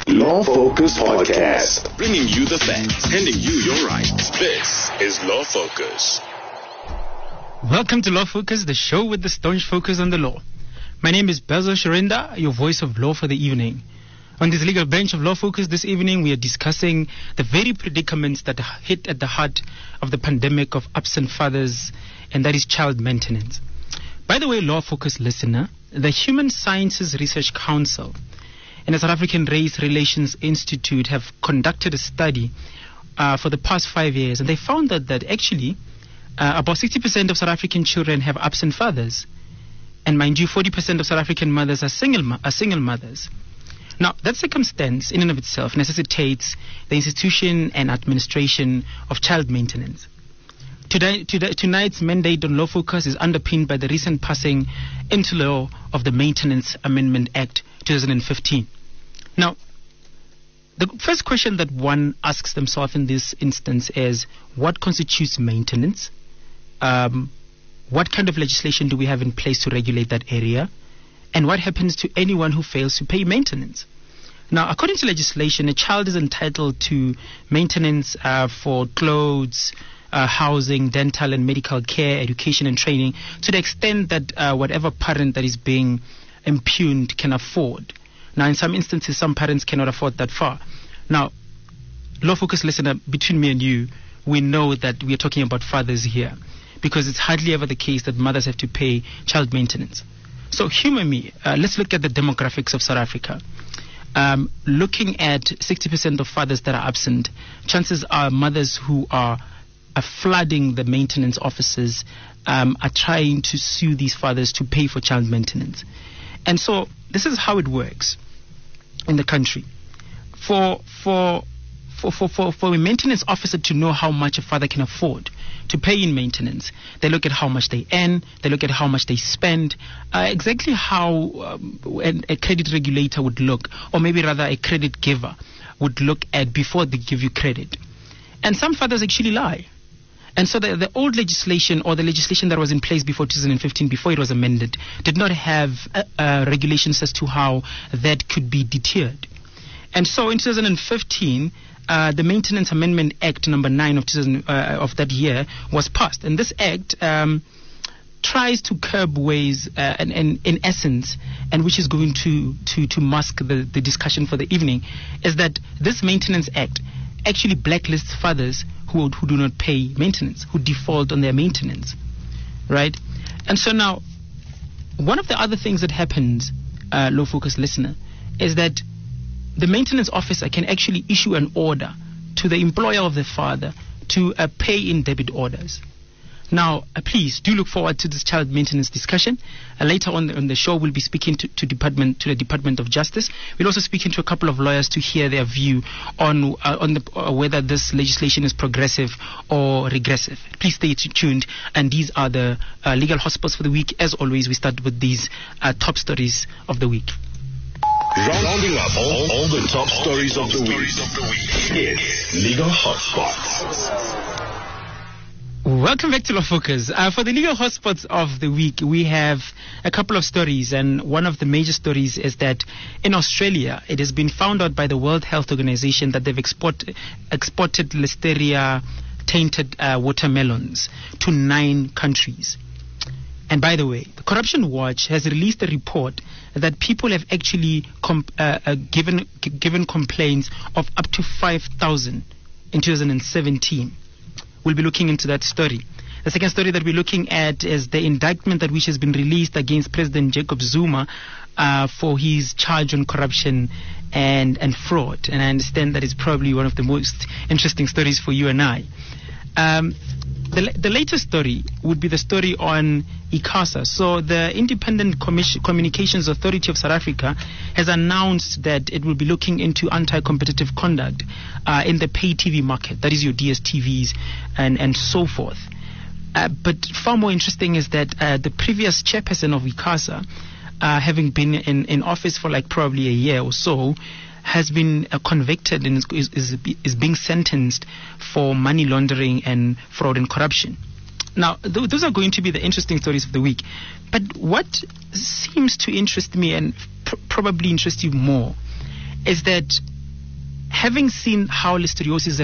Law Focus Podcast. Bringing you the facts, handing you your rights. This is Law Focus. Welcome to Law Focus, the show with the staunch focus on the law. My name is Bezo Shirinda, your voice of law for the evening. On this legal bench of Law Focus this evening, we are discussing the very predicaments that hit at the heart of the pandemic of absent fathers, and that is child maintenance. By the way, Law Focus listener, the Human Sciences Research Council and the South African Race Relations Institute have conducted a study for the past 5 years, and they found that actually about 60% of South African children have absent fathers. And mind you, 40% of South African mothers are single mothers. Now, that circumstance in and of itself necessitates the institution and administration of child maintenance. Tonight's mandate on Law Focus is underpinned by the recent passing into law of the Maintenance Amendment Act 2015. Now, the first question that one asks themselves in this instance is, what constitutes maintenance? What kind of legislation do we have in place to regulate that area? And what happens to anyone who fails to pay maintenance? Now, according to legislation, a child is entitled to maintenance for clothes, housing, dental and medical care, education and training, to the extent that whatever parent that is being impugned can afford. Now, in some instances, some parents cannot afford that far. Now, Law Focus listener, between me and you, we know that we are talking about fathers here, because it's hardly ever the case that mothers have to pay child maintenance. So humor me. Let's look at the demographics of South Africa. Looking at 60% of fathers that are absent, chances are mothers who are flooding the maintenance offices are trying to sue these fathers to pay for child maintenance. And so this is how it works in the country. For a maintenance officer to know how much a father can afford to pay in maintenance, they look at how much they earn, they look at how much they spend, exactly how a credit regulator would look, or maybe rather a credit giver would look at before they give you credit. And some fathers actually lie. And so the old legislation, or the legislation that was in place before 2015, before it was amended, did not have regulations as to how that could be deterred. And so in 2015, the Maintenance Amendment Act number 9 of that year was passed. And this act tries to curb ways, and in essence, and which is going to mask the discussion for the evening, is that this Maintenance Act actually blacklists fathers who do not pay maintenance, who default on their maintenance, right? And so now, one of the other things that happens, Law Focus listener, is that the maintenance officer can actually issue an order to the employer of the father to pay in debit orders. Now, please do look forward to this child maintenance discussion. Later on the show, we'll be speaking to the Department of Justice. We'll also speaking to a couple of lawyers to hear their view on whether this legislation is progressive or regressive. Please stay tuned. And these are the legal hotspots for the week. As always, we start with these top stories of the week. Rounding up all the top stories of the week. It's Legal Hotspots. Welcome back to Law Focus. For the legal hotspots of the week, we have a couple of stories, and one of the major stories is that in Australia, it has been found out by the World Health Organization that they've exported listeria-tainted watermelons to 9 countries. And by the way, the Corruption Watch has released a report that people have actually given complaints of up to 5,000 in 2017. We'll be looking into that story. The second story that we're looking at is the indictment which has been released against President Jacob Zuma for his charge on corruption and fraud. And I understand that is probably one of the most interesting stories for you and I. The latest story would be the story on ICASA. So the Independent Communications Authority of South Africa has announced that it will be looking into anti-competitive conduct in the pay TV market, that is your DSTVs and so forth. But far more interesting is that the previous chairperson of ICASA, having been in office for like probably a year or so, has been convicted and is being sentenced for money laundering and fraud and corruption. Now, those are going to be the interesting stories of the week. But what seems to interest me and probably interest you more is that having seen how listeriosis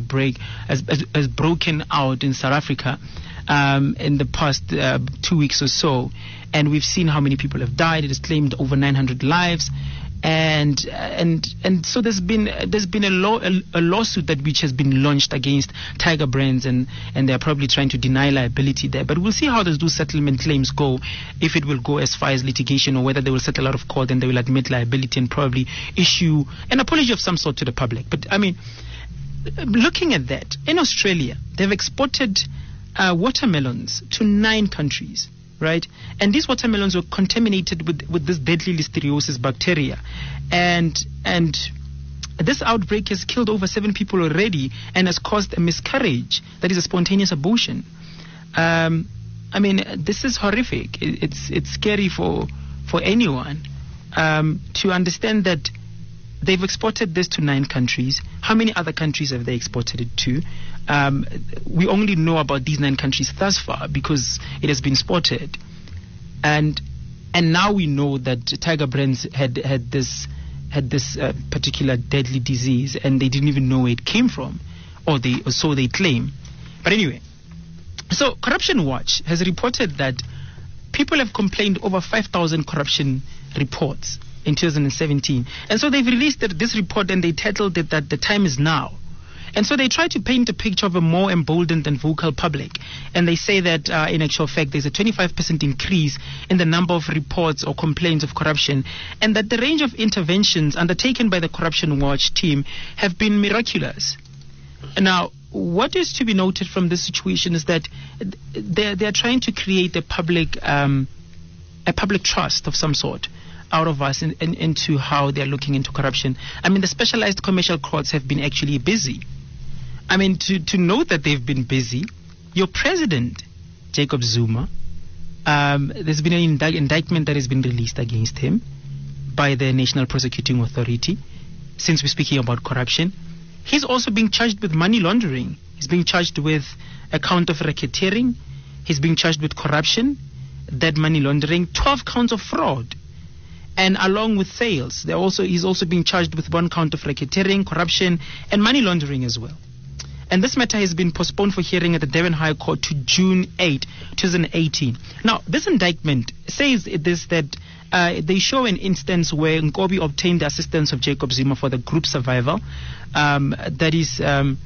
has broken out in South Africa in the past 2 weeks or so, and we've seen how many people have died. It has claimed over 900 lives. And so there's been a lawsuit which has been launched against Tiger Brands, and they're probably trying to deny liability there. But we'll see how those settlement claims go, if it will go as far as litigation or whether they will settle out of court and they will admit liability and probably issue an apology of some sort to the public. But I mean, looking at that, in Australia, they've exported watermelons to 9 countries. Right, and these watermelons were contaminated with this deadly listeriosis bacteria, and this outbreak has killed over 7 people already and has caused a miscarriage, that is a spontaneous abortion. I mean, this is horrific. It's scary for anyone to understand that they've exported this to 9 countries. How many other countries have they exported it to? We only know about these 9 countries thus far because it has been spotted. And now we know that Tiger Brands had this particular deadly disease, and they didn't even know where it came from, or so they claim. But anyway, so Corruption Watch has reported that people have complained over 5,000 corruption reports in 2017. And so they've released this report, and they titled it that the time is now. And so they try to paint a picture of a more emboldened and vocal public. And they say that in actual fact there's a 25% increase in the number of reports or complaints of corruption, and that the range of interventions undertaken by the Corruption Watch team have been miraculous. Now, what is to be noted from this situation is that they're trying to create a public trust of some sort out of us into how they're looking into corruption. I mean, the specialized commercial courts have been actually busy. I mean, to note that they've been busy, your president, Jacob Zuma, there's been an indictment that has been released against him by the National Prosecuting Authority, since we're speaking about corruption. He's also being charged with money laundering. He's being charged with a count of racketeering. He's being charged with corruption, dead money laundering, 12 counts of fraud. And along with sales, he's also being charged with 1 count of racketeering, corruption, and money laundering as well. And this matter has been postponed for hearing at the Durban High Court to June 8, 2018. Now, this indictment says that they show an instance where Nkobi obtained the assistance of Jacob Zuma for the group survival. That is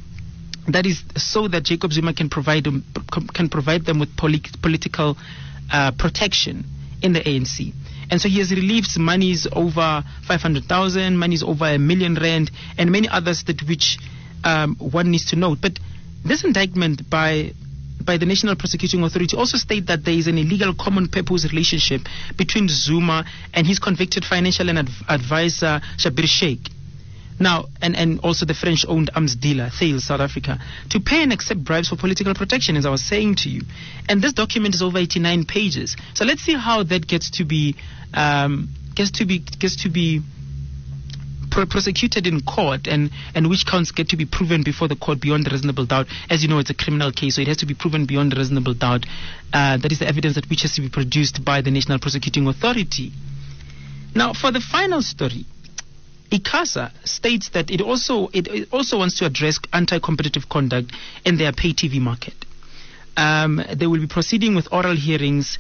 so that Jacob Zuma can provide them with political protection in the ANC. And so he has released monies over 500,000, monies over R1 million, and many others which one needs to note. But this indictment by the National Prosecuting Authority also state that there is an illegal common purpose relationship between Zuma and his convicted financial advisor Schabir Shaik. Now, and also the French-owned arms dealer, Thales South Africa, to pay and accept bribes for political protection, as I was saying to you. And this document is over 89 pages. So let's see how that gets to be prosecuted in court, and which counts get to be proven before the court beyond a reasonable doubt. As you know, it's a criminal case, so it has to be proven beyond a reasonable doubt. That is the evidence that which has to be produced by the National Prosecuting Authority. Now, for the final story, ICASA states that it also wants to address anti-competitive conduct in their pay TV market. They will be proceeding with oral hearings,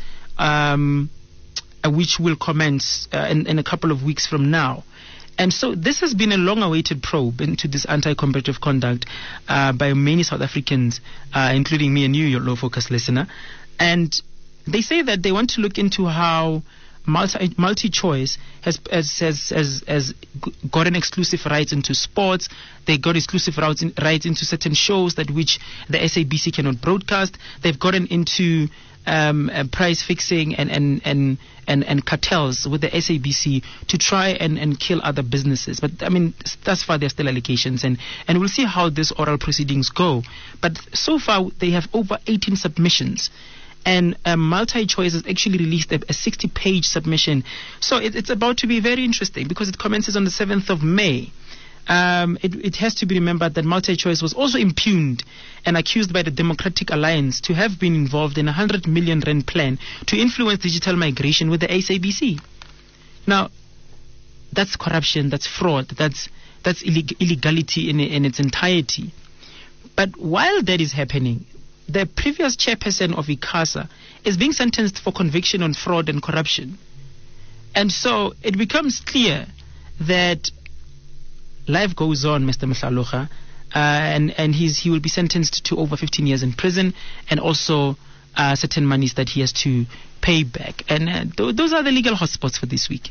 which will commence in a couple of weeks from now. And so this has been a long-awaited probe into this anti-competitive conduct by many South Africans, including me and you, your Law Focus listener. And they say that they want to look into how MultiChoice has gotten exclusive rights into sports. They got exclusive rights into certain shows that which the SABC cannot broadcast. They've gotten into price fixing and cartels with the SABC to try and kill other businesses. But I mean, thus far they're still allegations, and we'll see how these oral proceedings go. But so far they have over 18 submissions. And MultiChoice has actually released a 60-page submission. So it's about to be very interesting because it commences on the 7th of May. It has to be remembered that MultiChoice was also impugned and accused by the Democratic Alliance to have been involved in a 100 million rand plan to influence digital migration with the SABC. Now, that's corruption, that's fraud, that's that's illegality in its entirety. But while that is happening, the previous chairperson of ICASA is being sentenced for conviction on fraud and corruption. And so it becomes clear that life goes on, Mr. Mhlalocha, and he will be sentenced to over 15 years in prison, and also certain monies that he has to pay back. And those are the legal hotspots for this week.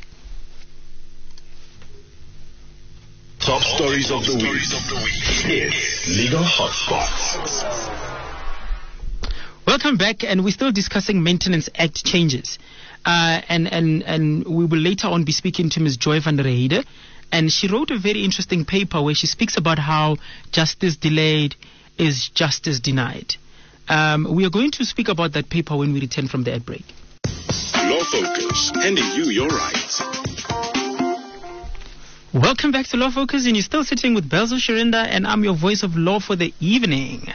Top stories of the week. It's Legal Hotspots. Welcome back, and we're still discussing Maintenance Act changes. And we will later on be speaking to Ms. Joy van der Heide. And she wrote a very interesting paper where she speaks about how justice delayed is justice denied. We are going to speak about that paper when we return from the ad break. Law Focus, handing you your rights. Welcome back to Law Focus, and you're still sitting with Belzo Shirinda, and I'm your voice of law for the evening.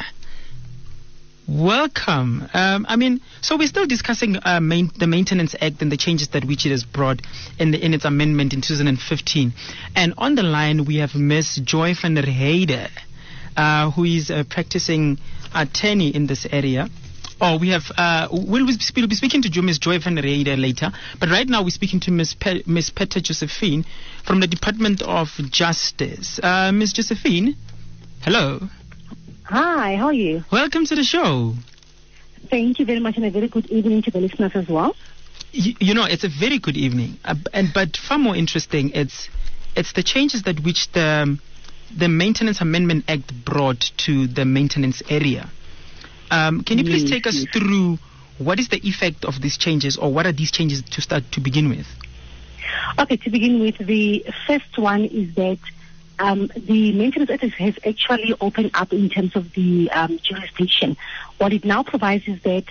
Welcome. So we're still discussing the Maintenance Act and the changes that which it has brought in its amendment in 2015. And on the line we have Ms. Joy van der Heide, who is a practicing attorney in this area. We'll be speaking to Ms. Joy van der Heide later, but right now we're speaking to Ms. Petter Josephine from the Department of Justice. Ms. Josephine, hello. Hi, how are you? Welcome to the show. Thank you very much, and a very good evening to the listeners as well. It's a very good evening, but far more interesting, it's the changes that which the Maintenance Amendment Act brought to the maintenance area. Can you please take us through what is the effect of these changes, or what are these changes to begin with? Okay, to begin with, the first one is that the Maintenance Act has actually opened up in terms of the jurisdiction. What it now provides is that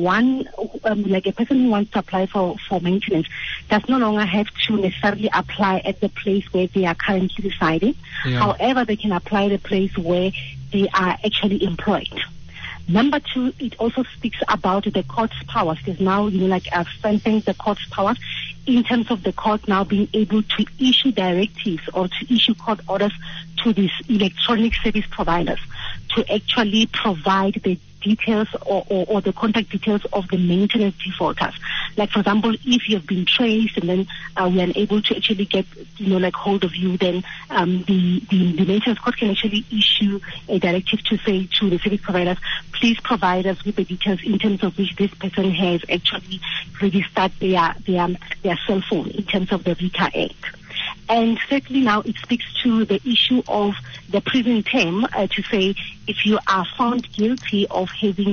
like a person who wants to apply for maintenance does no longer have to necessarily apply at the place where they are currently residing. Yeah. However, they can apply the place where they are actually employed. Number two, it also speaks about the court's powers. There's now, strengthening the court's powers in terms of the court now being able to issue directives or to issue court orders to these electronic service providers to actually provide the details or the contact details of the maintenance defaulters. Like, for example, if you've been traced and then we are unable to actually get, hold of you, then the maintenance court can actually issue a directive to say to the service providers, please provide us with the details in terms of which this person has actually registered their cell phone in terms of the RICA Act. And thirdly, now it speaks to the issue of the prison term to say if you are found guilty of having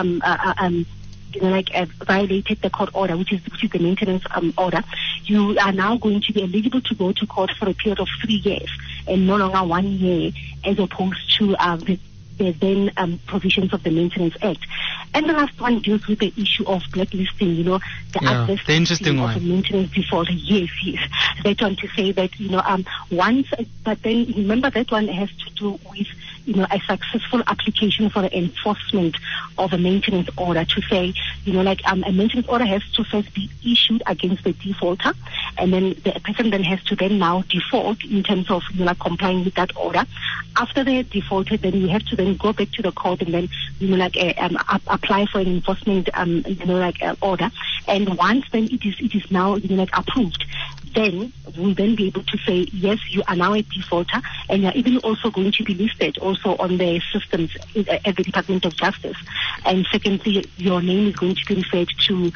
violated the court order, which is the maintenance order, you are now going to be eligible to go to court for a period of 3 years and no longer 1 year, as opposed to the provisions of the Maintenance Act. And the last one deals with the issue of blacklisting, the interesting one. Of the maintenance default. Yes. That one to say that, but then remember that one has to do with, a successful application for the enforcement of a maintenance order to say, a maintenance order has to first be issued against the defaulter, and then the person then has to then now default in terms of, complying with that order. After they have defaulted, then you have to then go back to the court and then, apply for an enforcement, order. And once then it is now, approved, then we'll then be able to say, yes, you are now a defaulter, and you're even also going to be listed also on the systems at the Department of Justice. And secondly, your name is going to be referred to,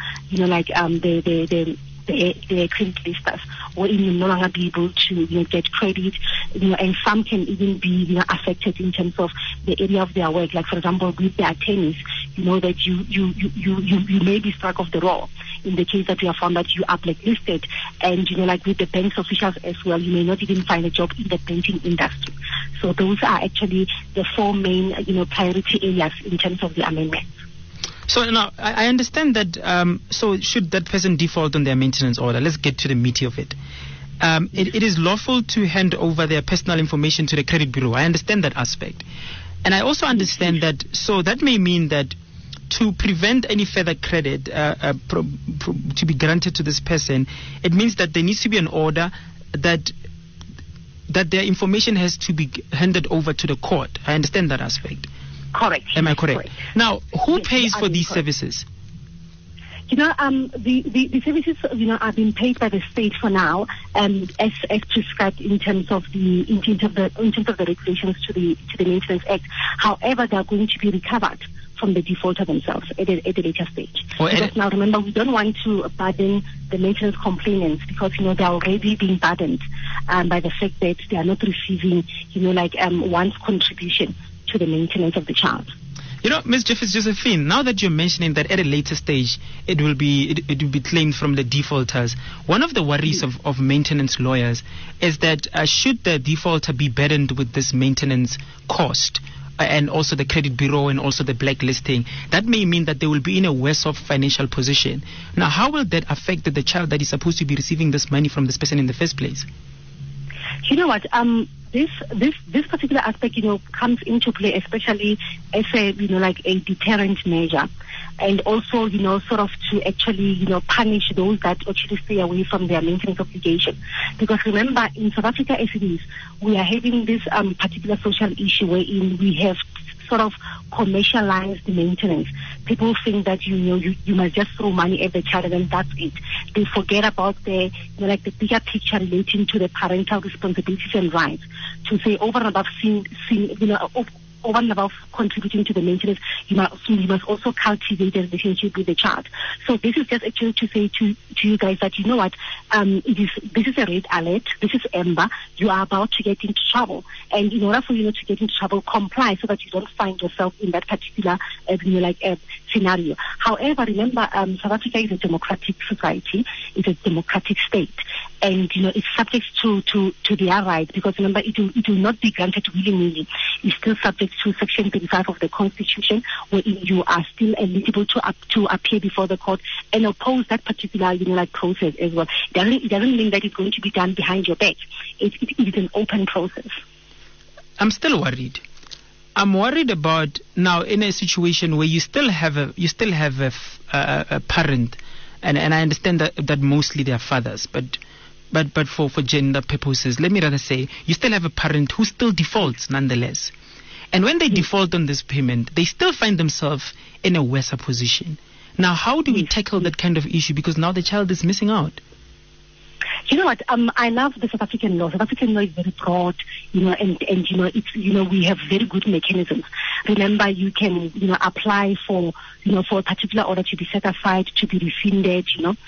the credit listers, where you will no longer be able to get credit, and some can even be affected in terms of the area of their work. Like, for example, with the attorneys, that you may be struck off the roll in the case that you have found that you are blacklisted, and with the banks officials as well, you may not even find a job in the banking industry. So those are actually the four main priority areas in terms of the amendment. So now I understand that. So should that person default on their maintenance order? Let's get to the meat of it. It is lawful to hand over their personal information to the credit bureau. I understand that aspect, and I also understand that. So that may mean that to prevent any further credit to be granted to this person, it means that there needs to be an order that that their information has to be handed over to the court. I understand that aspect. Correct. Am I correct? Now, who Yes, pays for these correct. services? The services, are being paid by the state for now, as prescribed in terms of the regulations to the Maintenance Act. However, they are going to be recovered from the defaulter themselves at a later stage. Because now, remember, we don't want to burden the maintenance complainants because they are already being burdened by the fact that they are not receiving, one's contribution to the maintenance of the child. Ms. Jeffers Josephine, now that you're mentioning that at a later stage it will be claimed from the defaulters, one of the worries of maintenance lawyers is that should the defaulter be burdened with this maintenance cost and also the credit bureau and also the blacklisting, that may mean that they will be in a worse off financial position. Now, how will that affect the child that is supposed to be receiving this money from this person in the first place? You know what? This particular aspect, comes into play, especially as a deterrent measure, and also, sort of to actually, punish those that actually stay away from their maintenance obligation. Because remember, in South Africa as it is, we are having this particular social issue wherein we have sort of commercialized maintenance. People think that you must just throw money at the child and then that's it. They forget about the bigger picture relating to the parental responsibilities and rights. To say over and above over and above contributing to the maintenance, you must also cultivate a relationship with the child. So this is just actually to say to you guys that this is a red alert, this is amber, you are about to get into trouble. And in order for you not to get into trouble, comply so that you don't find yourself in that particular scenario. However, remember, South Africa is a democratic society, it's a democratic state. And it's subject to their rights, because remember, it will not be granted willy-nilly. It's still subject to Section 35 of the Constitution, where you are still eligible to appear before the court and oppose that particular process as well. It doesn't mean that it's going to be done behind your back. It is an open process. I'm still worried. I'm worried about now in a situation where you still have a parent, and I understand that mostly they are fathers, but for gender purposes, let me rather say you still have a parent who still defaults nonetheless. And when they default on this payment, they still find themselves in a worse position. Now, how do we tackle that kind of issue? Because now the child is missing out. You know what? I love the South African law. South African law is very broad, and it's we have very good mechanisms. Remember, you can apply for for a particular order to be set aside, to be rescinded,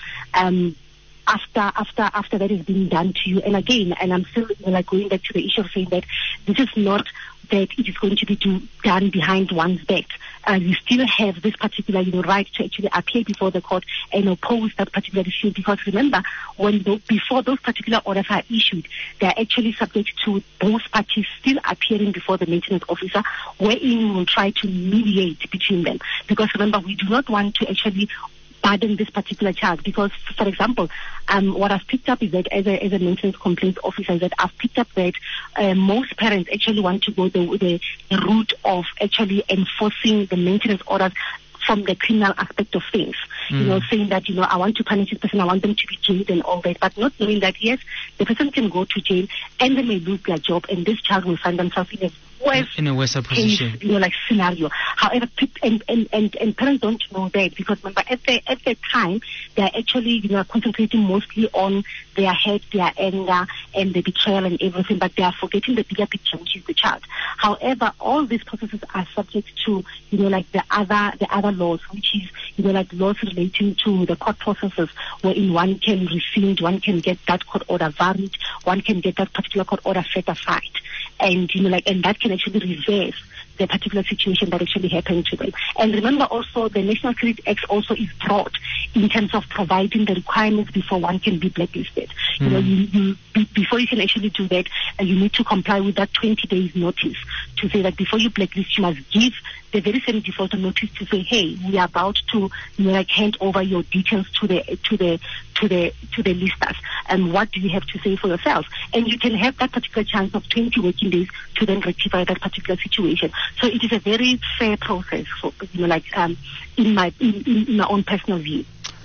after that is being done to you. And again, and I'm still going back to the issue of saying that this is not that it is going to be done behind one's back. You still have this particular right to actually appear before the court and oppose that particular issue, because remember, before those particular orders are issued, they are actually subject to both parties still appearing before the maintenance officer, wherein we will try to mediate between them. Because remember, we do not want to actually burden this particular child, because, for example, what I've picked up is that as a maintenance complaints officer, is that I've picked up that most parents actually want to go the route of actually enforcing the maintenance orders from the criminal aspect of things. Saying that, I want to punish this person, I want them to be jailed and all that, but not knowing that, yes, the person can go to jail and they may lose their job, and this child will find themselves in a worse position, scenario. However, and parents don't know that, because remember, at the time, they're actually concentrating mostly on their hate, their anger, and the betrayal and everything, but they are forgetting the bigger picture, which is the child. However, all these processes are subject to the other laws, which is laws relating to the court processes, wherein one can rescind, one can get that court order varied, one can get that particular court order set aside, and and that can actually reverse the particular situation that actually happened to them. And remember also, the National Credit Act also is broad in terms of providing the requirements before one can be blacklisted. Before you can actually do that, you need to comply with that 20 days notice to say that before you blacklist, you must give the very same defaulter notice to say, hey, we are about to hand over your details to the listers, and what do you have to say for yourself? And you can have that particular chance of 20 working days to then rectify that particular situation. So it is a very fair process for in my own personal view.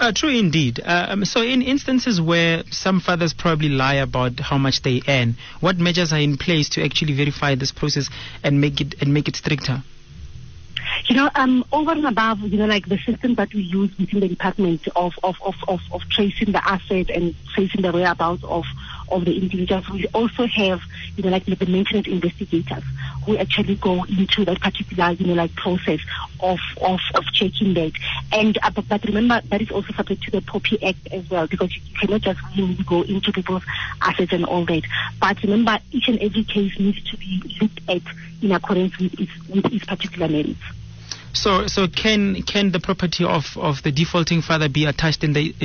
True indeed. So in instances where some fathers probably lie about how much they earn, what measures are in place to actually verify this process and make it stricter? Over and above, like the system that we use within the department of tracing the asset and tracing the whereabouts of the individuals, we also have, like the maintenance investigators who actually go into that particular, process of checking that. And but remember, that is also subject to the POPI Act as well, because you cannot just really go into people's assets and all that. But remember, each and every case needs to be looked at in accordance with its particular merits. So can the property of the defaulting father be attached in the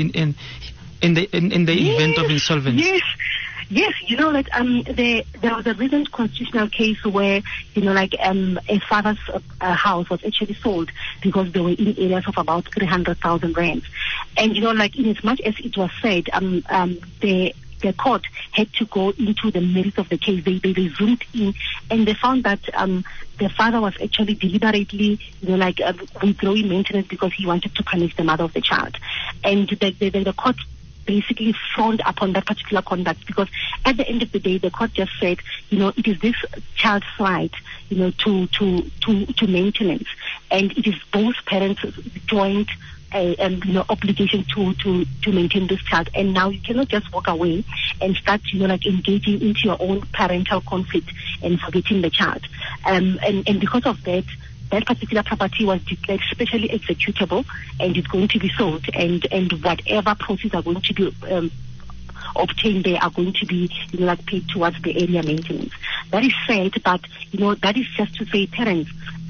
event of insolvency? Yes, there was a recent constitutional case where a father's house was actually sold because they were in areas of about 300,000 rands, and in as much as it was said, the court had to go into the merits of the case. They zoomed in and they found that the father was actually deliberately, withdrawing maintenance because he wanted to punish the mother of the child, and the court basically frowned upon that particular conduct, because at the end of the day, the court just said, it is this child's right, to maintenance, and it is both parents' joint obligation to maintain this child. And now you cannot just walk away and start, engaging into your own parental conflict and forgetting the child. And because of that, that particular property was declared specially executable and it's going to be sold, and whatever proceeds are going to be obtained, they are going to be paid towards the area maintenance. That is said, but that is just to say, parents,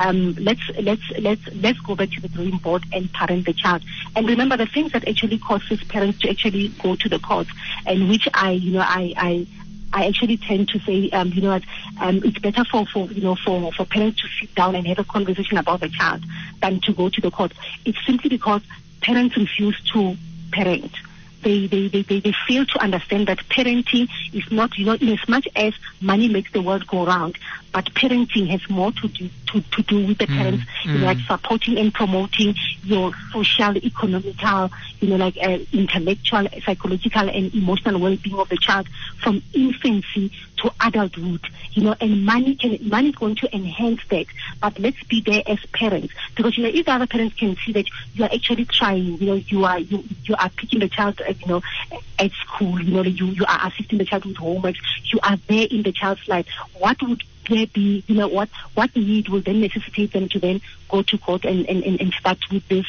let's go back to the drawing board and parent the child. And remember, the things that actually causes parents to actually go to the courts, and which I actually tend to say, it's better for parents to sit down and have a conversation about the child than to go to the court. It's simply because parents refuse to parent. They fail to understand that parenting is not, in as much as money makes the world go round, but parenting has more to do with the parents, supporting and promoting your social, economical, intellectual, psychological, and emotional well-being of the child from infancy to adulthood. And money is going to enhance that. But let's be there as parents, because if the other parents can see that you are actually trying, you are picking the child, at school, you are assisting the child with homework, you are there in the child's life. What would there be, what need will then necessitate them to then go to court and start with this,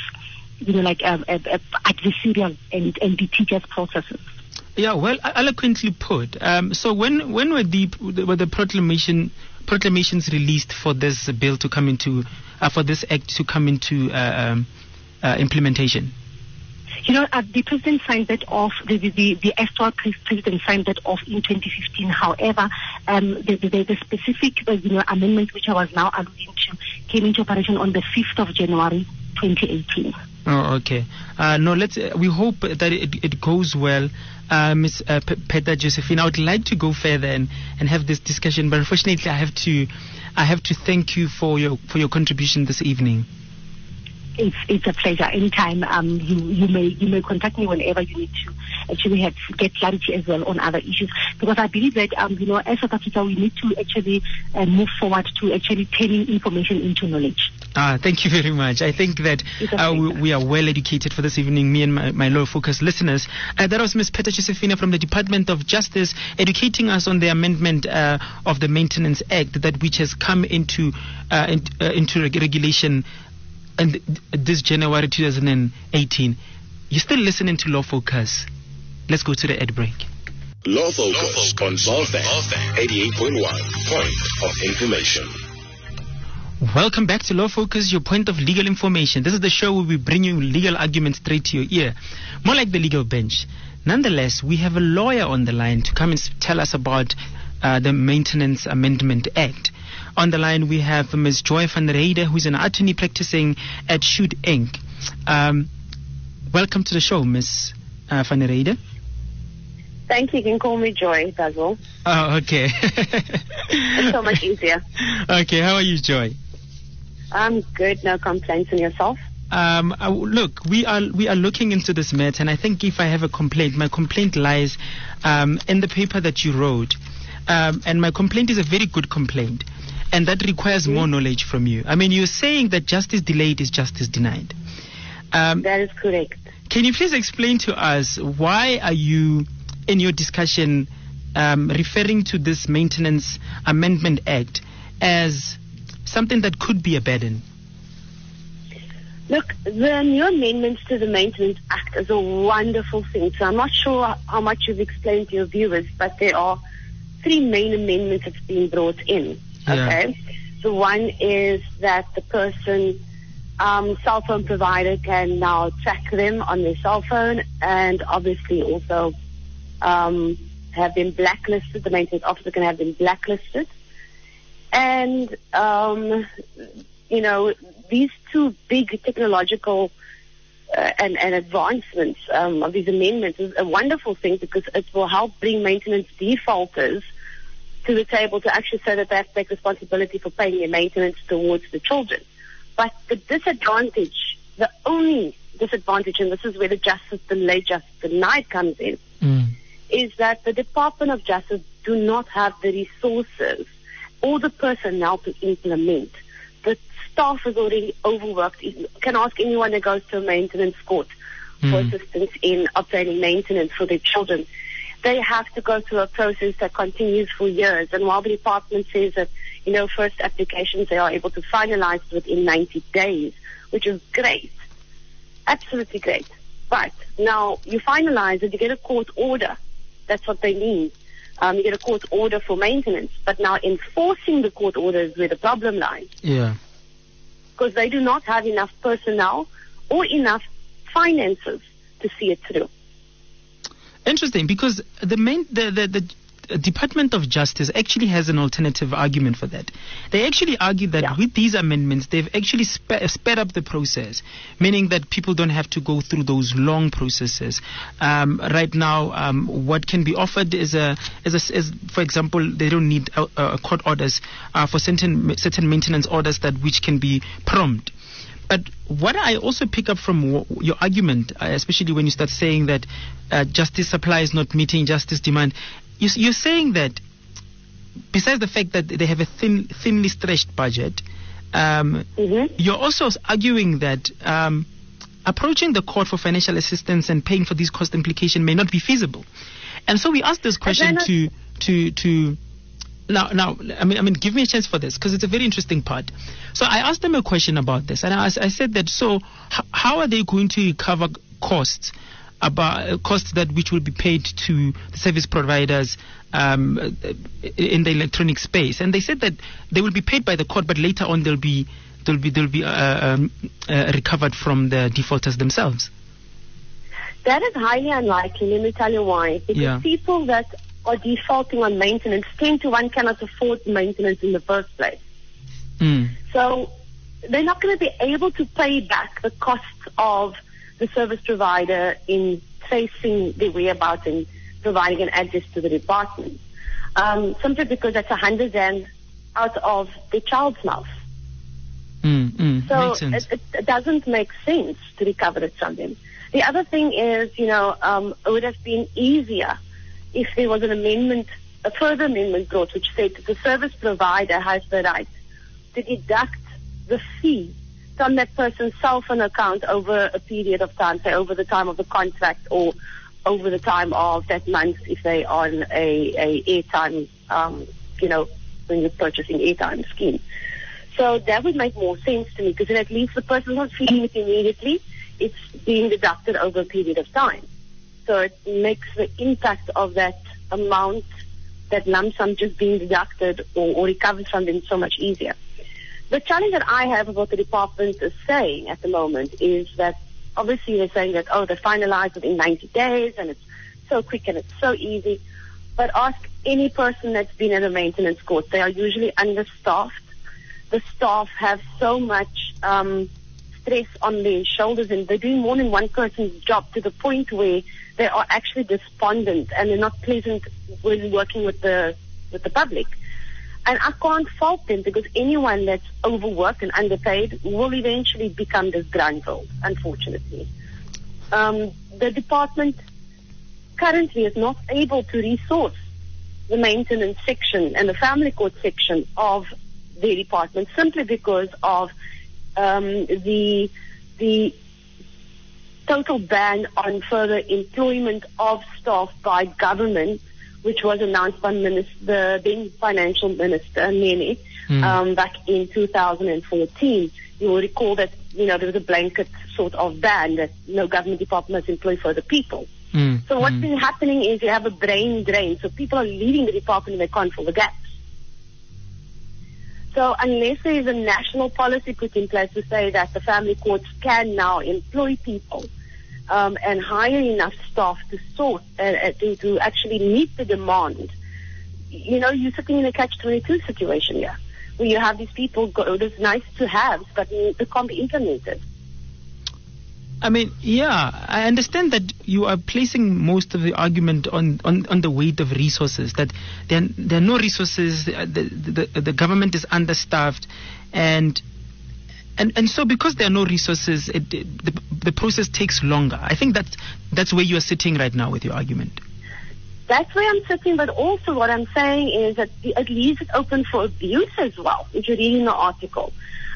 adversarial and litigious processes? Yeah, well, eloquently put. So when were the proclamations released for this bill to come into, for this act to come into implementation? The president signed that off, the actual president signed that off in 2015. However, the specific amendments which I was now alluding to came into operation on the 5th of January 2018. Oh, okay. We hope that it goes well. Ms. Peter Josephine, I would like to go further and have this discussion, but unfortunately I have to thank you for your contribution this evening. It's a pleasure. Anytime, you may contact me whenever you need to actually get clarity as well on other issues, because I believe that as South Africa, we need to actually move forward to actually turning information into knowledge. Thank you very much. I think that we are well educated for this evening, me and my Law Focus listeners. That was Ms. Peter Josephina from the Department of Justice, educating us on the amendment of the Maintenance Act, that which has come into regulation and this January 2018. You're still listening to Law Focus. Let's go to the ad break. Law Focus on Ballfan 88.1, point of information. Welcome back to Law Focus, your point of legal information. This is the show where we bring you legal arguments straight to your ear, more like the legal bench. Nonetheless, we have a lawyer on the line to come and tell us about the Maintenance Amendment Act. On the line, we have Ms. Joy van Reyde, who's an attorney practicing at Shoot Inc. Welcome to the show, Ms. van Reyde. Thank you. You can call me Joy, Basil. Oh, okay. It's so much easier. Okay, how are you, Joy? I'm good. No complaints. And yourself? Look, we are looking into this matter, and I think if I have a complaint, my complaint lies in the paper that you wrote, and my complaint is a very good complaint, and that requires more knowledge from you. I mean, you're saying that justice delayed is justice denied. That is correct. Can you please explain to us why are you, in your discussion, referring to this Maintenance Amendment Act as something that could be a burden? Look, the new amendments to the Maintenance Act is a wonderful thing. So I'm not sure how much you've explained to your viewers, but there are 3 main amendments that's been brought in. Okay? So one is that the person, cell phone provider can now track them on their cell phone, and obviously also have been blacklisted. The maintenance officer can have them blacklisted. And, these 2 big technological and advancements of these amendments is a wonderful thing, because it will help bring maintenance defaulters to the table to actually say that they have to take responsibility for paying their maintenance towards the children. But the disadvantage, the only disadvantage, and this is where the justice delayed, justice denied comes in, is that the Department of Justice do not have the resources or the personnel to implement. The staff is already overworked. You can ask anyone that goes to a maintenance court for assistance in obtaining maintenance for their children. They have to go through a process that continues for years. And while the department says that, first applications they are able to finalize within 90 days, which is great, absolutely great. But now you finalize it, you get a court order. That's what they need. You get a court order for maintenance. But now enforcing the court order is where the problem lies. Yeah. Because they do not have enough personnel or enough finances to see it through. Interesting, because the Department of Justice actually has an alternative argument for that. They actually argue that with these amendments, they've actually sped up the process, meaning that people don't have to go through those long processes. Right now, what can be offered is, for example, they don't need court orders for certain maintenance orders which can be prompt. But what I also pick up from your argument, especially when you start saying that justice supply is not meeting justice demand, you're saying that besides the fact that they have a thinly stretched budget, you're also arguing that approaching the court for financial assistance and paying for these cost implications may not be feasible. And so we asked this question Now, I mean, give me a chance for this, because it's a very interesting part. So I asked them a question about this, and I said that, so how are they going to cover costs that which will be paid to the service providers in the electronic space? And they said that they will be paid by the court, but later on they'll be recovered from the defaulters themselves. That is highly unlikely. Let me tell you why. Because people that are defaulting on maintenance, 10 to 1 cannot afford maintenance in the first place. So they're not going to be able to pay back the costs of the service provider in tracing their whereabouts and providing an address to the department. Simply because that's 100 Rand out of the child's mouth. So it doesn't make sense to recover it from them. The other thing is, it would have been easier if there was a further amendment brought, which said that the service provider has the right to deduct the fee from that person's cell phone account over a period of time, say over the time of the contract or over the time of that month if they are on a airtime, when you're purchasing airtime scheme. So that would make more sense to me, because then at least the person's not feeling it immediately. It's being deducted over a period of time. So it makes the impact of that amount, that lump sum just being deducted or recovered from them so much easier. The challenge that I have about the department is saying at the moment is that obviously they're saying that, they finalize it in 90 days and it's so quick and it's so easy. But ask any person that's been at a maintenance court. They are usually understaffed. The staff have so much stress on their shoulders, and they're doing more than one person's job to the point where they are actually despondent and they're not pleasant when working with the public. And I can't fault them, because anyone that's overworked and underpaid will eventually become disgruntled, unfortunately. The department currently is not able to resource the maintenance section and the family court section of the department, simply because of the total ban on further employment of staff by government, which was announced by the then financial minister, Nene, back in 2014. You will recall that, there was a blanket sort of ban that no government department must employ further people. So what's been happening is you have a brain drain. So people are leaving the department and they can't fill the gaps. So unless there is a national policy put in place to say that the family courts can now employ people and hire enough staff to to actually meet the demand, you're sitting in a catch-22 situation here, where you have these people those nice to haves, but it can't be implemented. I mean, yeah, I understand that you are placing most of the argument on the weight of resources, that there are no resources, the government is understaffed, and so because there are no resources, the process takes longer. I think that's where you are sitting right now with your argument. That's where I'm sitting, but also what I'm saying is that it leaves it open for abuse as well, if you're reading the article.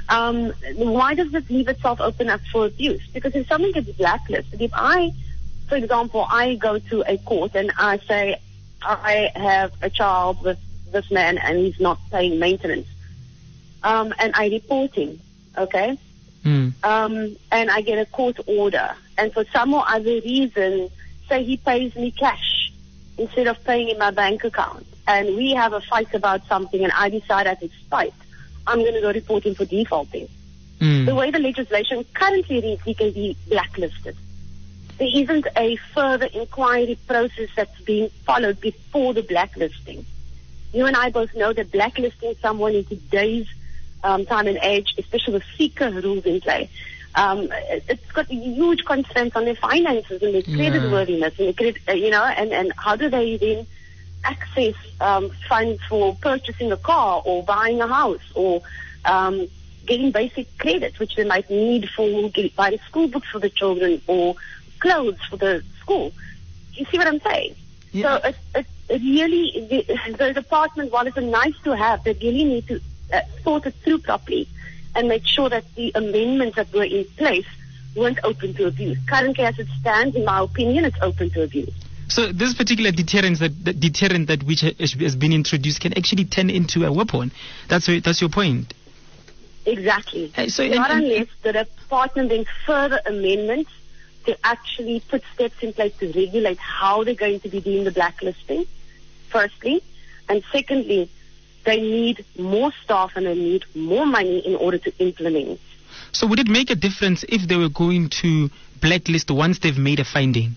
Why does it leave itself open up for abuse? Because if someone gets blacklisted, if for example, I go to a court and I say, I have a child with this man and he's not paying maintenance, and I report him, okay? And I get a court order, and for some or other reason, say he pays me cash instead of paying in my bank account, and we have a fight about something and I decide at his spite, I'm going to go report him for defaulting. The way the legislation currently reads, he can be blacklisted. There isn't a further inquiry process that's being followed before the blacklisting. You and I both know that blacklisting someone in today's time and age, especially with FICA rules in play, it's got huge constraints on their finances and their creditworthiness, and and how do they then access funds for purchasing a car or buying a house or getting basic credit, which they might need for buying school books for the children or clothes for the school. You see what I'm saying? Yeah. So it really, the department, while it's a nice to have, they really need to sort it through properly and make sure that the amendments that were in place weren't open to abuse. Currently, as it stands, in my opinion, it's open to abuse. So this particular deterrent that which has been introduced can actually turn into a weapon. That's your point. Exactly. Unless the department brings further amendments to actually put steps in place to regulate how they're going to be doing the blacklisting, firstly. And secondly, they need more staff and they need more money in order to implement. So would it make a difference if they were going to blacklist once they've made a finding?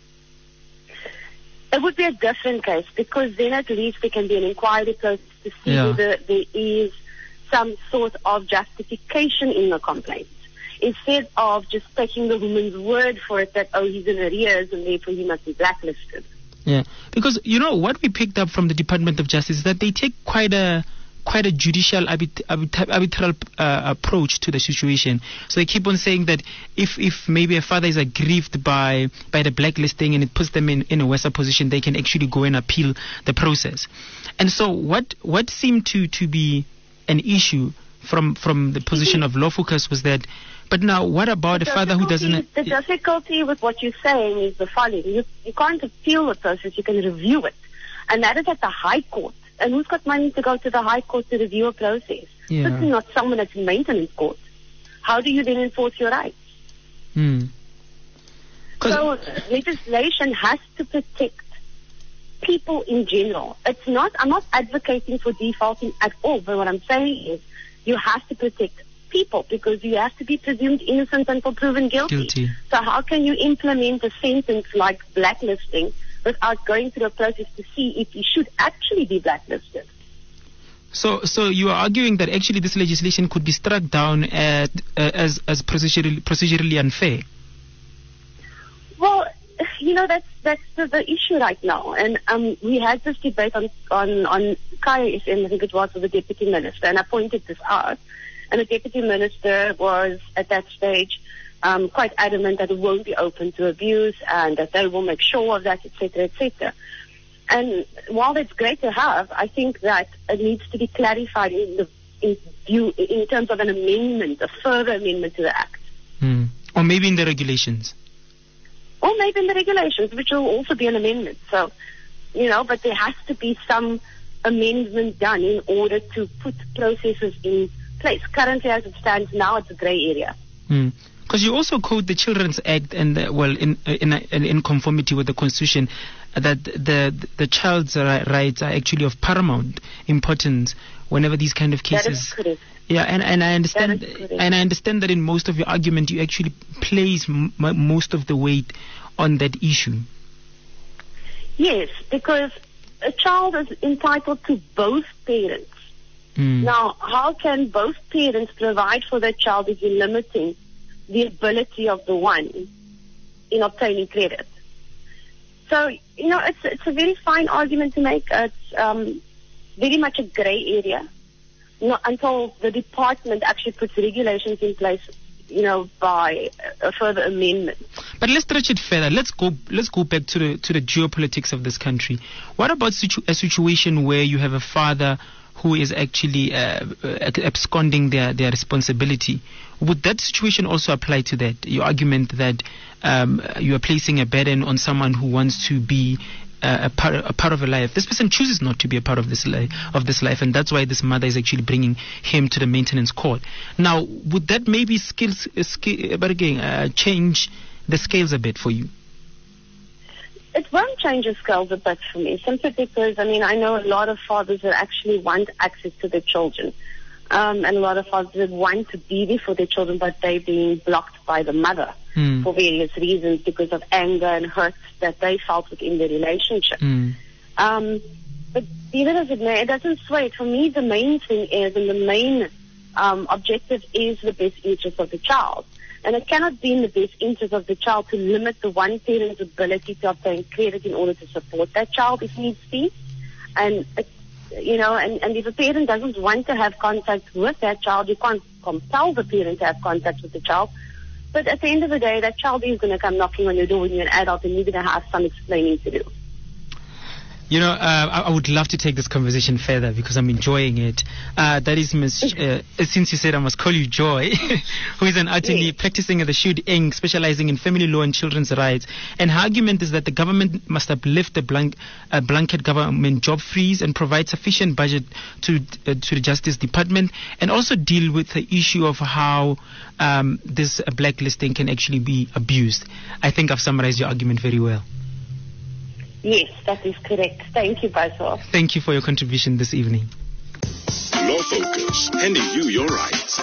It would be a different case, because then at least there can be an inquiry process to see whether there is some sort of justification in the complaint, instead of just taking the woman's word for it that, he's in arrears and therefore he must be blacklisted. Yeah, because what we picked up from the Department of Justice is that they take quite a judicial arbitral approach to the situation. So they keep on saying that if maybe a father is aggrieved by the blacklisting and it puts them in a worse position, they can actually go and appeal the process. And so what seemed to be an issue from the position of Law Focus was that, but now what about a father who doesn't... The difficulty with what you're saying is the following. You can't appeal the process, you can review it. And that is at the High Court. And who's got money to go to the High Court to review a process? Yeah. This is not someone that's in maintenance court. How do you then enforce your rights? So legislation has to protect people in general. I'm not advocating for defaulting at all, but what I'm saying is you have to protect people, because you have to be presumed innocent until proven guilty. So how can you implement a sentence like blacklisting without going through a process to see if he should actually be blacklisted? So you are arguing that actually this legislation could be struck down as procedurally unfair? Well, that's the issue right now. And we had this debate on Kaya FM, I think it was, with the Deputy Minister, and I pointed this out. And the Deputy Minister was, at that stage, quite adamant that it won't be open to abuse and that they will make sure of that, etc., etc. And while it's great to have, I think that it needs to be clarified in terms of an amendment, a further amendment to the Act. Or maybe in the regulations. Or maybe in the regulations, which will also be an amendment. So, but there has to be some amendment done in order to put processes in place. Currently, as it stands now, it's a grey area. Because you also quote the Children's Act and, in conformity with the Constitution, that the child's rights are actually of paramount importance whenever these kind of cases. That is correct. Yeah, and I understand, that in most of your argument you actually place most of the weight on that issue. Yes, because a child is entitled to both parents. Now, how can both parents provide for their child if you're limiting the ability of the one in obtaining credit? So, it's a very fine argument to make. It's very much a grey area. Not until the department actually puts regulations in place, by a further amendment. But let's stretch it further. Let's go back to the geopolitics of this country. What about a situation where you have a father who is actually absconding their responsibility? Would that situation also apply to that? Your argument that you are placing a burden on someone who wants to be a part of a life. This person chooses not to be a part of this life, and that's why this mother is actually bringing him to the maintenance court. Now, would that maybe change the scales a bit for you? It won't change the scales a bit for me, simply because, I know a lot of fathers that actually want access to their children. And a lot of fathers that want to be there for their children, but they're being blocked by the mother for various reasons because of anger and hurt that they felt within the relationship. But even as it may, it doesn't sway it. For me, the main thing is, and the main objective is the best interest of the child. And it cannot be in the best interest of the child to limit the one parent's ability to obtain credit in order to support that child if needs be. And and if a parent doesn't want to have contact with that child, you can't compel the parent to have contact with the child. But at the end of the day, that child is going to come knocking on your door when you're an adult, and you're going to have some explaining to do. I would love to take this conversation further because I'm enjoying it. That is Ms. Since you said I must call you Joy, who is an attorney practicing at the Shude Inc., specializing in family law and children's rights. And her argument is that the government must uplift the blanket government job freeze and provide sufficient budget to the Justice Department, and also deal with the issue of how this blacklisting can actually be abused. I think I've summarized your argument very well. Yes, that is correct. Thank you, Basil. Thank you for your contribution this evening. Law Focus, handing you your rights.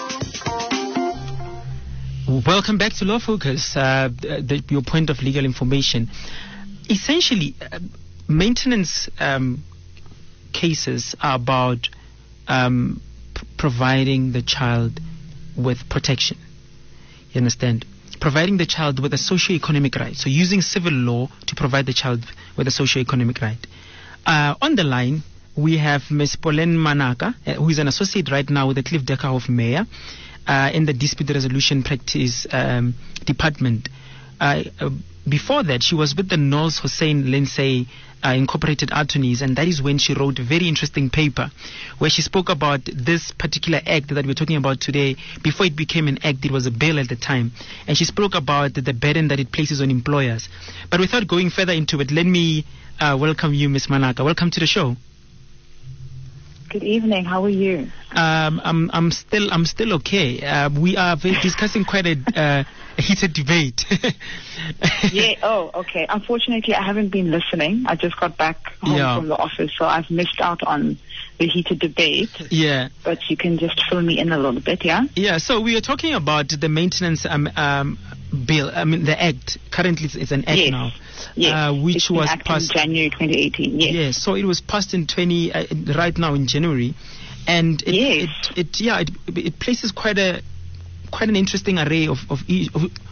Welcome back to Law Focus, your point of legal information. Essentially, maintenance cases are about providing the child with protection. You understand? Providing the child with a socio-economic right. So using civil law to provide the child with a socio-economic right. On the line, we have Ms. Pauline Manaka, who is an associate right now with the Cliff Dekkerhoff Mayor in the Dispute Resolution Practice Department. Before that, she was with the Knowles Hussein Lindsay Incorporated Attorneys, and that is when she wrote a very interesting paper where she spoke about this particular act that we're talking about today. Before it became an act, it was a bill at the time, and she spoke about the burden that it places on employers. But without going further into it, let me welcome you, Ms. Manaka. Welcome to the show. Good evening. How are you? I'm still okay. We are discussing quite a heated debate. Yeah. Oh, okay. Unfortunately, I haven't been listening. I just got back home from the office, so I've missed out on the heated debate. Yeah. But you can just fill me in a little bit, yeah? Yeah. So we are talking about the maintenance bill. I mean, the act. Currently, it's an act now. Yes. Which was passed in January 2018. Yes. Yes. So it was passed in right now in January, and it places quite an interesting array of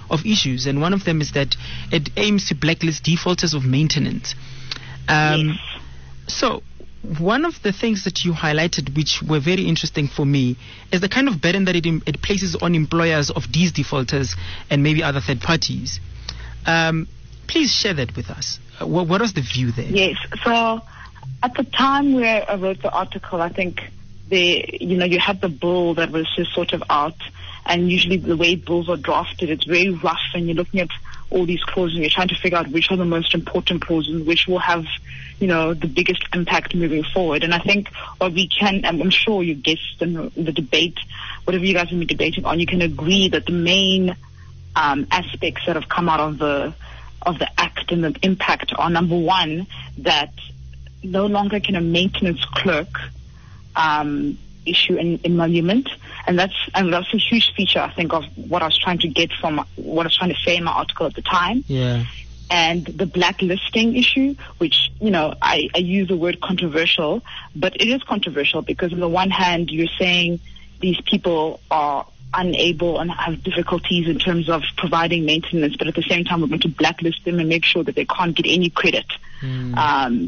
of issues, and one of them is that it aims to blacklist defaulters of maintenance. Yes. So, one of the things that you highlighted, which were very interesting for me, is the kind of burden that it places on employers of these defaulters and maybe other third parties. Please share that with us. What was the view there? Yes. So, at the time where I wrote the article, I think you had the bill that was just sort of out, and usually the way bills are drafted, it's very rough, and you're looking at all these clauses and you're trying to figure out which are the most important clauses, which will have, the biggest impact moving forward. And I think what we can, I'm sure you guessed in the debate, whatever you guys have been debating on, you can agree that the main aspects that have come out of the act and the impact are, number one, that no longer can a maintenance clerk issue an emolument, and that's a huge feature, I think, of what I was trying to get from what I was trying to say in my article at the time. Yeah. And the blacklisting issue, which, I use the word controversial, but it is controversial because on the one hand, you're saying these people are unable and have difficulties in terms of providing maintenance, but at the same time, we're going to blacklist them and make sure that they can't get any credit. And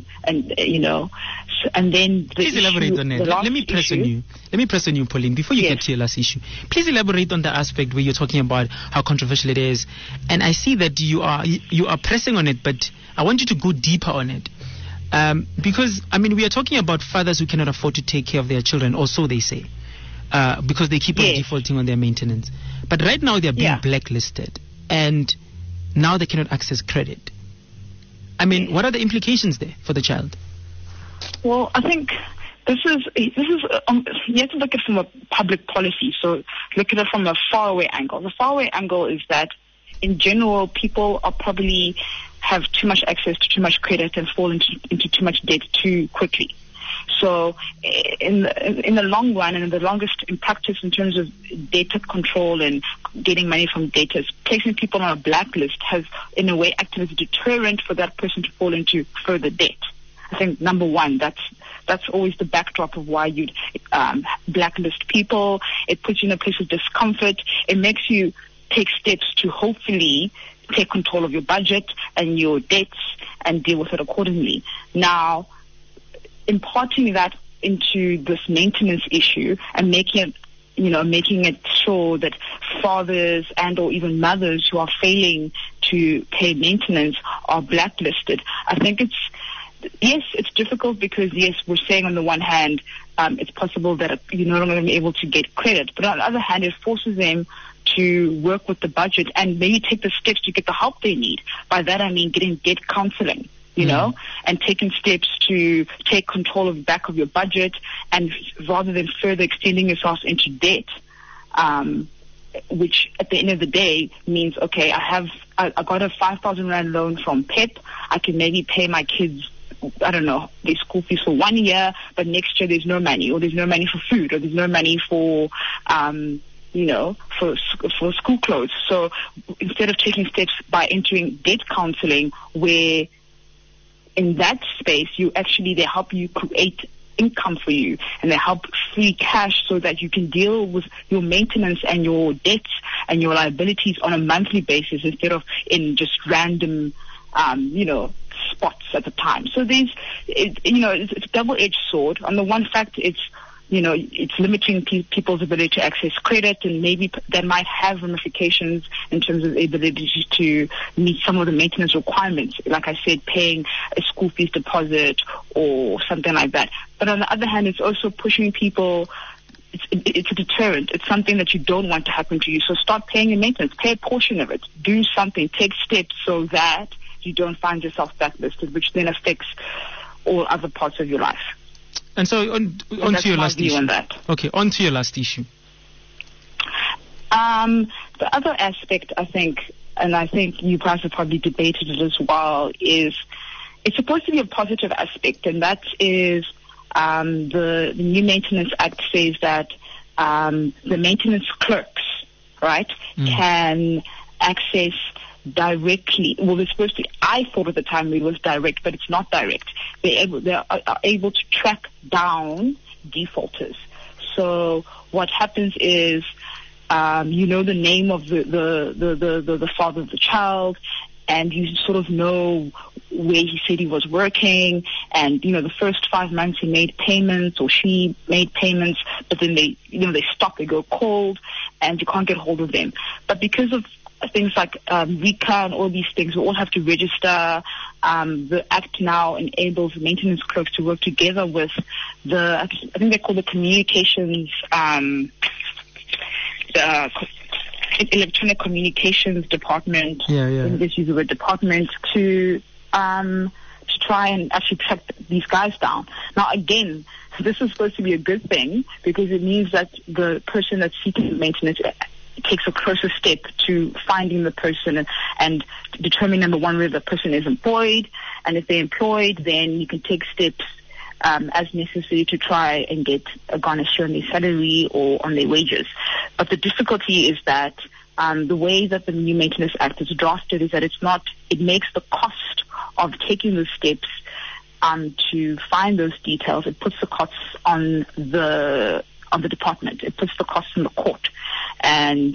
then please elaborate on it. Let me press on you, Pauline, before you get to your last issue. Please elaborate on the aspect where you're talking about how controversial it is. And I see that you are pressing on it, but I want you to go deeper on it. Because we are talking about fathers who cannot afford to take care of their children, or so they say, because they keep on defaulting on their maintenance. But right now they are being blacklisted, and now they cannot access credit. What are the implications there for the child? Well, I think this is you have to look at it from a public policy. So look at it from a faraway angle. The faraway angle is that, in general, people are probably have too much access to too much credit and fall into too much debt too quickly. So in the long run, and in the longest in practice in terms of data control and getting money from debtors, placing people on a blacklist has in a way acted as a deterrent for that person to fall into further debt. I think, number one, that's always the backdrop of why you'd blacklist people. It puts you in a place of discomfort. It makes you take steps to hopefully take control of your budget and your debts and deal with it accordingly. Now, imparting that into this maintenance issue and making it sure that fathers and or even mothers who are failing to pay maintenance are blacklisted, I think it's difficult because, we're saying on the one hand, it's possible that you're no longer going to be able to get credit. But on the other hand, it forces them to work with the budget and maybe take the steps to get the help they need. By that, I mean getting debt counseling, and taking steps to take control of the back of your budget, and rather than further extending yourself into debt, which at the end of the day means, okay, I got a 5,000 Rand loan from PEP. I can maybe pay my kids, I don't know, their school fees for 1 year, but next year there's no money, or there's no money for food, or there's no money for, for school clothes. So instead of taking steps by entering debt counseling, where in that space they help you create income for you, and they help free cash so that you can deal with your maintenance and your debts and your liabilities on a monthly basis instead of in just random, spots at the time. So it's a double-edged sword. On the one fact, it's limiting people's ability to access credit, and maybe that might have ramifications in terms of the ability to meet some of the maintenance requirements, like I said, paying a school fees deposit or something like that. But on the other hand, it's also pushing people. It's a deterrent. It's something that you don't want to happen to you. So start paying your maintenance. Pay a portion of it. Do something. Take steps so that you don't find yourself blacklisted, which then affects all other parts of your life. And so on to your last issue. On that. Okay, on to your last issue. The other aspect, I think, and I think you guys have probably debated it as well, is it's supposed to be a positive aspect, and that is the new Maintenance Act says that the maintenance clerks, right, can access directly. Well, it's supposed to. I thought at the time it was direct, but it's not direct. They are able to track down defaulters. So what happens is You know the name of the father of the child, and you sort of know where he said he was working, and the first 5 months he made payments or she made payments, but then they stop, they go cold, and you can't get hold of them. But because of things like RICA and all these things, we all have to register. The Act now enables maintenance clerks to work together with I think they call the communications, electronic communications department. Let's use the word department to try and actually track these guys down. Now, again, this is supposed to be a good thing because it means that the person that's seeking maintenance takes a closer step to finding the person and determining, number one, whether the person is employed, and if they're employed, then you can take steps as necessary to try and get a garnish on their salary or on their wages. But the difficulty is that the way that the new Maintenance Act is drafted is that it makes the cost of taking the steps to find those details, it puts the costs on the department. It puts the costs on the court. And,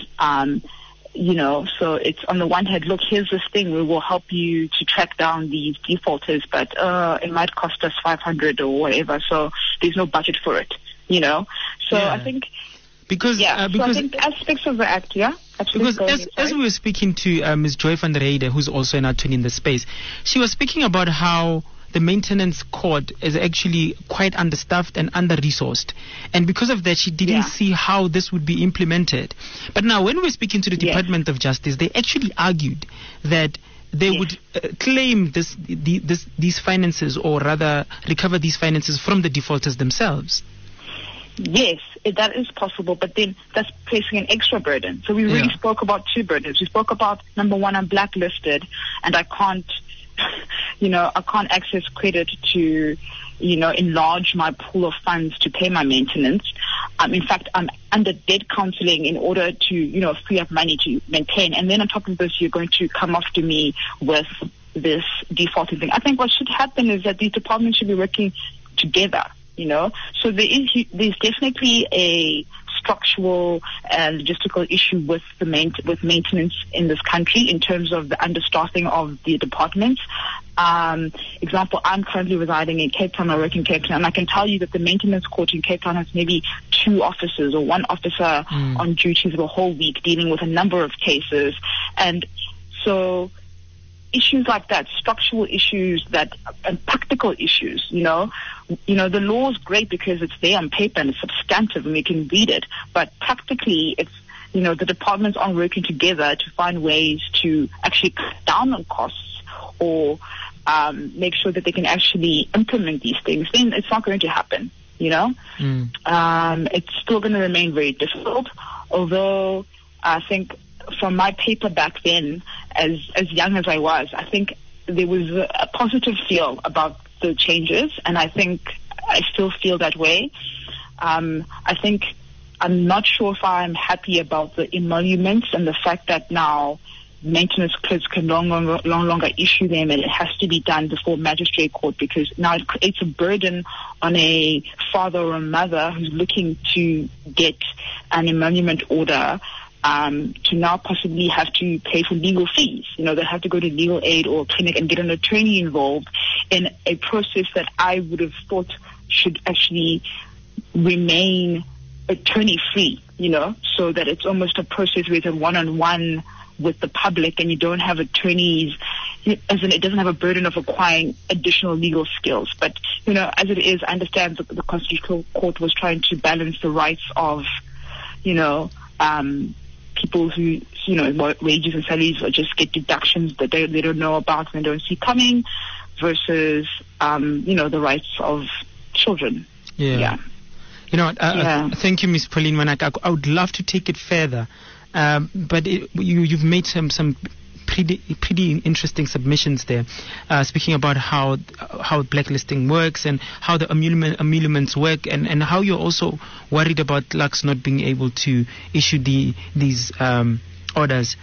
so it's on the one hand, look, here's this thing. We will help you to track down these defaulters, but it might cost us 500 or whatever. So there's no budget for it, So I think... Because I think aspects of the Act, because as we were speaking to Ms. Joy van der Heide, who's also an attorney in the space, she was speaking about how the maintenance court is actually quite understaffed and under-resourced. And because of that, she didn't see how this would be implemented. But now, when we're speaking to the Department of Justice, they actually argued that they would claim these finances, or rather recover these finances from the defaulters themselves. Yes, that is possible, but then that's placing an extra burden. So we really spoke about two burdens. We spoke about, number one, I'm blacklisted, and I can't access credit to, enlarge my pool of funds to pay my maintenance. In fact, I'm under debt counseling in order to, free up money to maintain. And then on top of this, you're going to come after me with this defaulting thing. I think what should happen is that these departments should be working together. So there's definitely a structural and logistical issue with maintenance in this country in terms of the understaffing of the departments. Example, I'm currently residing in Cape Town. I work in Cape Town, and I can tell you that the maintenance court in Cape Town has maybe 2 officers or 1 officer on duty for the whole week dealing with a number of cases. And so issues like that, structural issues and practical issues, the law is great because it's there on paper and it's substantive and we can read it. But practically, it's, the departments aren't working together to find ways to actually cut down on costs or make sure that they can actually implement these things. Then it's not going to happen, It's still going to remain very difficult, although I think from my paper back then, as young as I was, I think there was a positive feel about the changes, and I think I still feel that way. I think I'm not sure if I'm happy about the emoluments and the fact that now maintenance clerks can no longer issue them, and it has to be done before magistrate court, because now it creates a burden on a father or a mother who's looking to get an emolument order to now possibly have to pay for legal fees. They have to go to legal aid or clinic and get an attorney involved in a process that I would have thought should actually remain attorney-free, so that it's almost a process where it's a one-on-one with the public and you don't have attorneys, as in it doesn't have a burden of acquiring additional legal skills. But, as it is, I understand that the Constitutional Court was trying to balance the rights of, people who, wages and salaries or just get deductions that they don't know about and they don't see coming versus, the rights of children. Yeah. Thank you, Ms. Pauline Manaka. I would love to take it further, but you've made some pretty interesting submissions there, speaking about how blacklisting works and how the emoluments work, and how you're also worried about Lux not being able to issue these orders.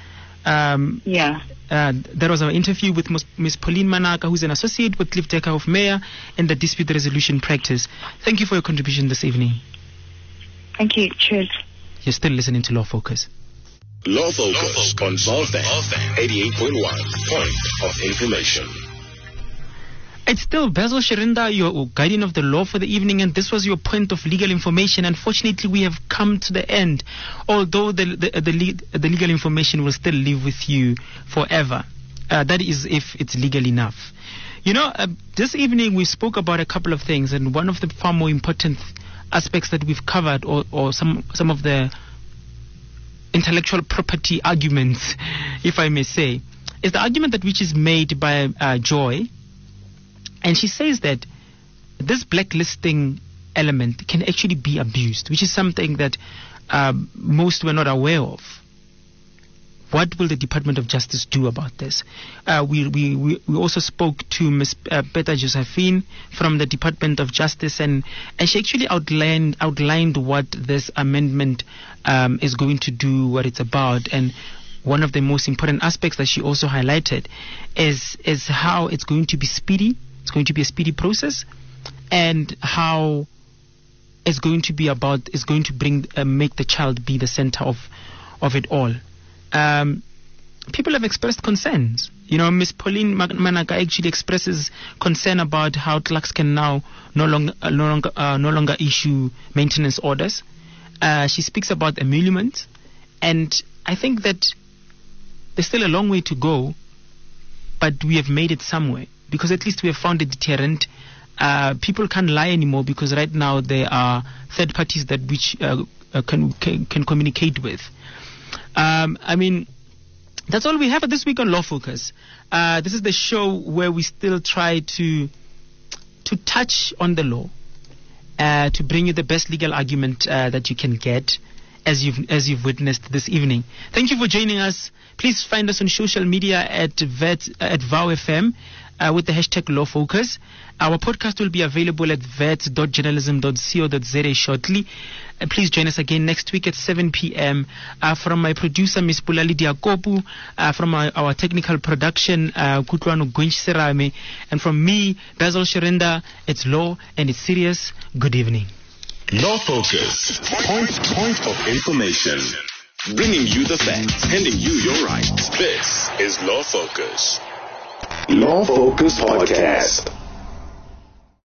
There was an interview with Ms. Pauline Manaka, who's an associate with Cliff Decker of Mayor in the dispute resolution practice. Thank you for your contribution this evening. Thank you. Cheers. You're still listening to Law Focus. Law Focus on Ballfan 88.1. Point of information. It's still Basil Shirinda, your guardian of the law for the evening, and this was your point of legal information. Unfortunately, we have come to the end, although the legal information will still live with you forever. That is if it's legal enough. This evening we spoke about a couple of things, and one of the far more important aspects that we've covered, or some of the intellectual property arguments, if I may say, is the argument that which is made by Joy. And she says that this blacklisting element can actually be abused, which is something that most were not aware of. What will the Department of Justice do about this? We also spoke to Ms. Petra Josephine from the Department of Justice, and she actually outlined what this amendment is going to do, what it's about, and one of the most important aspects that she also highlighted is how it's going to be speedy. It's going to be a speedy process, and how it's going to make the child be the center of it all. People have expressed concerns. Ms. Pauline Manaka actually expresses concern about how clerks can now no longer issue maintenance orders. She speaks about emolument, and I think that there's still a long way to go, but we have made it somewhere, because at least we have found a deterrent. People can't lie anymore, because right now there are third parties that which can communicate with. That's all we have for this week on Law Focus. This is the show where we still try to touch on the law, to bring you the best legal argument that you can get, as you've witnessed this evening. Thank you for joining us. Please find us on social media at VOW FM with the hashtag LawFocus. Our podcast will be available at vet.journalism.co.za shortly. Please join us again next week at 7 p.m. From my producer, Ms. Pulali Diakopu, from our technical production, Kutlwano Gunch-Serame, and from me, Basil Shirinda, it's law and it's serious. Good evening. Law Focus. Point of information. Bringing you the facts, handing you your rights. This is Law Focus. Law Focus Podcast.